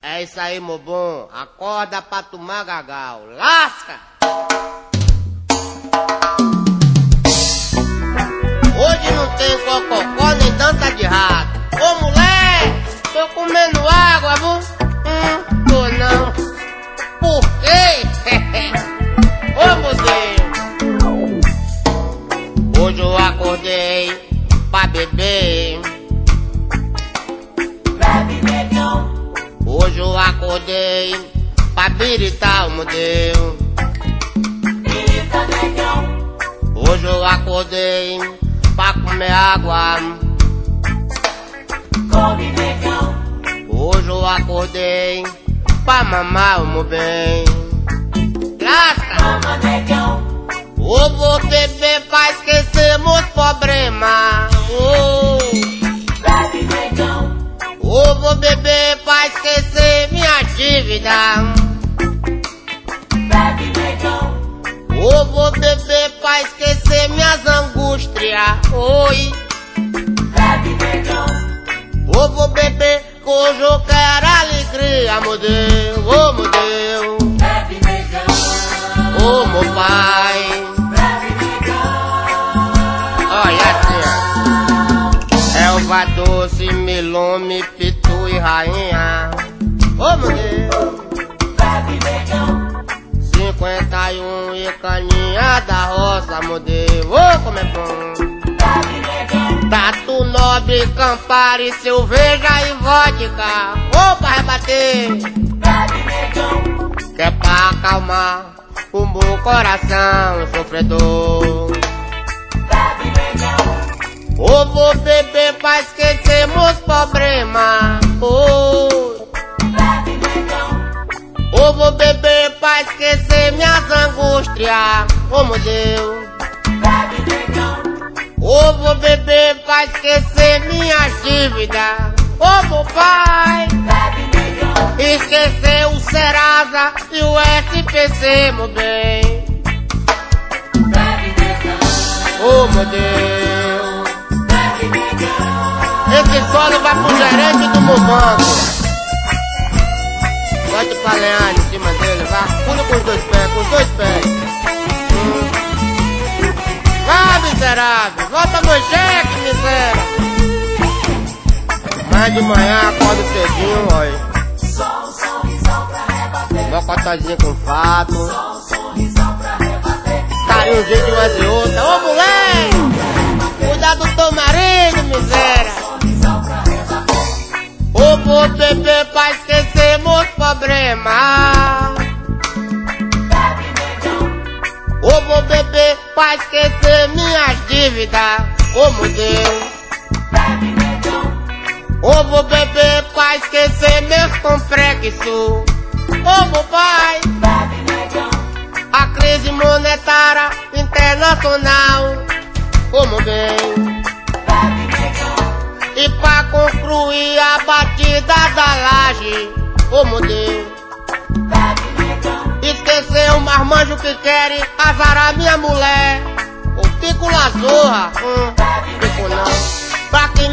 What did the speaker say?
É isso aí, meu bom. Acorda pra tomar gagal. Lasca! Hoje não tem cococó nem dança de rato. Ô mulher, tô comendo água, viu? Tô não. Por quê? Ô meu Deus. Hoje eu acordei pra beber. Bebe, negão. Hoje eu acordei pra biritar o modelo. Birita, negão. Hoje eu acordei pra comer água. Come, negão. Hoje eu acordei pra mamar o meu bem. Lasca! Mama, negão. Eu vou beber pra esquecer meus problemas. Bebe, negão. Eu vou beber pra esquecer minha dívida. Bebe, negão. Eu vou beber pra esquecer minhas angústias. Oi. Bebe, negão. Eu vou beber que hoje eu quero alegria, meu Deus. Oh, meu Deus. Bebe, negão. Oh, meu pai. Bebe, negão. Olha assim, Elva doce, milome, pitu e rainha. Oh, meu Deus. Bebe, negão. 51 e caninha da roça, meu Deus. Oh, como é bom. Bebe, negão. Tatu nobre, Campari, cerveja e vodka. Oh, pra rebater. Bebe, negão. Que é pra acalmar o meu coração sofredor. Bebe, negão. Eu vou beber pra esquecer meus problemas. Oh. Bebe, negão. Eu vou beber pra esquecer minhas angústias. Oh, meu Deus. Bebe, negão. Eu vou beber pra esquecer minhas dívidas. Oh, meu pai. Bebe, negão. Esquecer o Serasa e o SPC, meu bem. Bebe, negão. Oh, meu Deus. Bebe, negão. Esse solo vai pro gerente do meu banco. Pode palear em cima dele, vá. Pula com os dois pés, com os dois pés. Vá, miserável. Volta meu cheque, miséria. Mas de manhã acordo cedinho, olha. Só um sorrisão pra rebater. Mocotadinho com fato. Só um sorrisão pra rebater. Carinhozinho de uma de outra. Ô, mulher! Cuidado do teu marido, miséria. Sorrisão pra rebater. Eu vou beber pra esquecer meus problemas. Bebe, negão. Eu vou beber pra esquecer minhas dívidas. Oh, meu Deus. Bebe, negão. Eu vou beber pra esquecer meus complexos. Oh, meu pai. Bebe, negão. A crise monetária internacional. Oh, meu bem. Bebe, negão. E pra concluir a batida da laje. Oh, meu Deus. Bebe, negão. Esquecer o marmanjo que querem azarar minha mulher. O pico lazorra. Pico não. Pra que